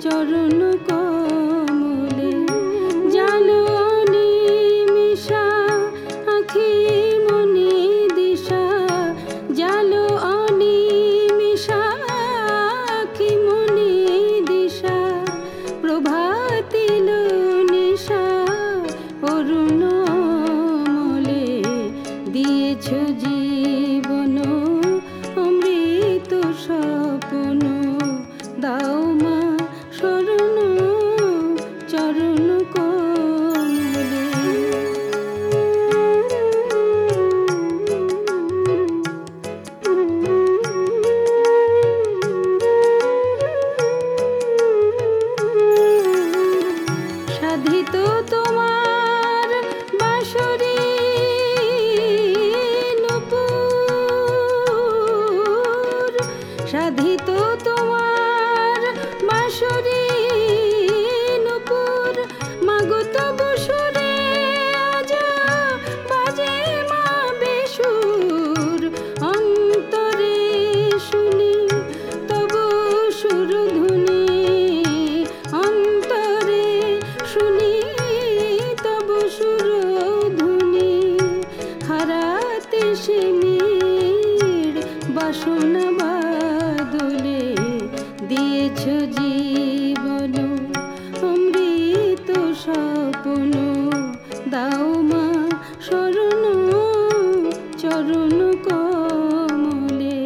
চরণ কমলে জালো অনিমিষা আখি মনি দিশা জালো অনিমিষা আখি মনি দিশা প্রভাতিল নিশা অরুণ অমলে দিয়েছ জীবন অমৃত স্বপ্ন দাও মা শরণ চরণ কমলে সাধিত তোমার বাঁশরি নূপুর সাধিত তোমার বাঁশরি নূপুর মাগো তবু সুরে আজ বাজে মা বেসুর অন্তরে শুনি তবু সুরধুনি অন্তরে শুনি তবু সুরধুনি হারাতে সে নীড় বাসনা বাদলে দিয়েছ জীবন অমৃত স্বপ্ন দাও মা শরণ চরণ কমলে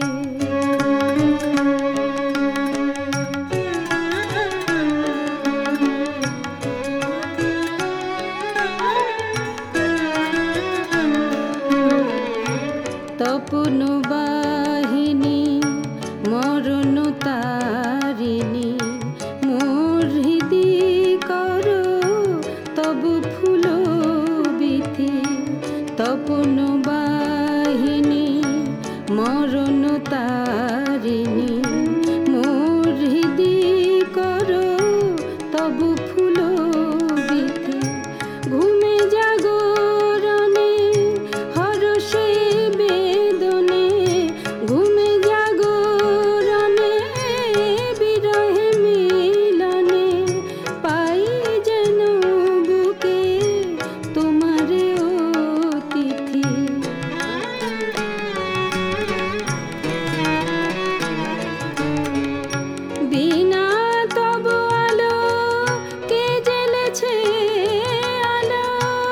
তপন বাহিনী মরণ তারিণী মোর হৃদি কর তবু ফুল বিথি তপন বাহিনী মরণ তারিণী মোর হৃদি কর তবু ফুল বিথি ঘুমে জাগরণে হরষে বেদনে ঘুমে জাগরণে বিরহে মিলনে পাই যেন বুকে তোমারে অতিথি বিনা তব আলো কে জ্বেলেছে আলো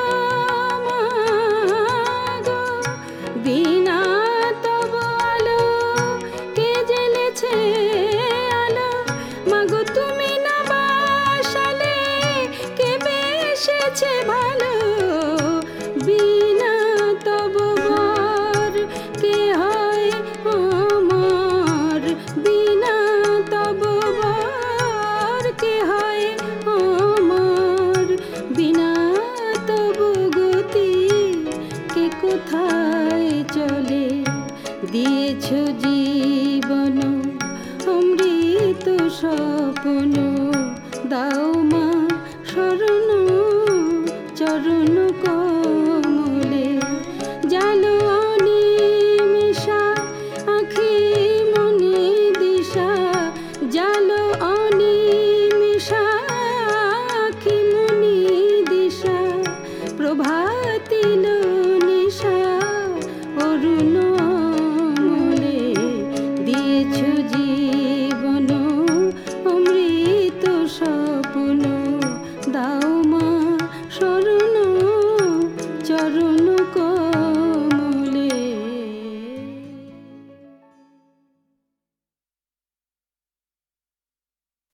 মাগো বিনা তব আলো কে জ্বেলেছে আলো মাগো তুমি না বাসালে কে বেসেছে ভালো বিনা তব বর কে হয় আমার বিনা তব বর কে হয় আমার বিনা তব গতি কে কোথায় চলে দিয়েছ জীবন অমৃত স্বপ্ন দাও মা শরণ চরণ কমলে জালো অনিমিষা আখি মনি দিশা জালো অনিমিষা আখি মনি দিশা প্রভাতিল নিশা অরুণ অমলে দিয়েছ জীবন অমৃত স্বপ্ন দাও মা শরণ চরণ